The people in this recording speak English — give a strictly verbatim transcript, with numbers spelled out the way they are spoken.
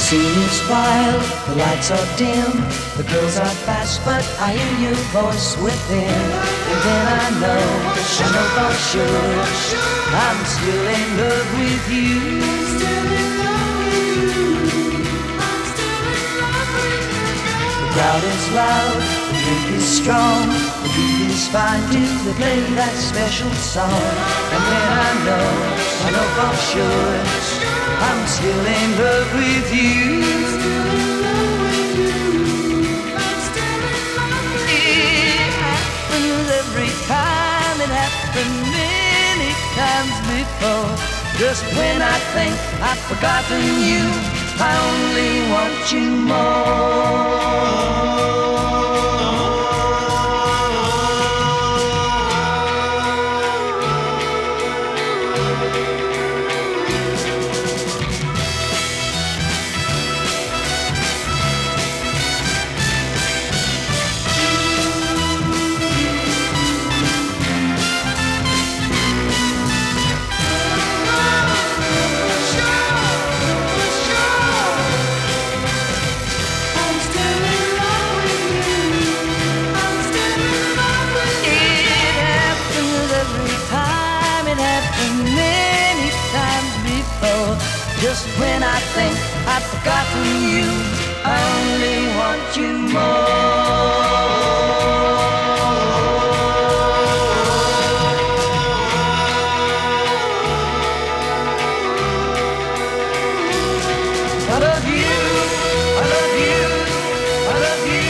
scene is wild, the lights are dim, the girls are fast, but I hear your voice within. And then I know, I know for sure, I'm still in love with you. The crowd is loud, the drink is strong, the beat is fine till they play that special song. And then I know, I know for sure, I'm still in love with you. It happens every time, it happened many times before. Just when I think I've forgotten you, I only want you more. Just when I think I've forgotten you, I only want you more. I love you, I love you, I love you.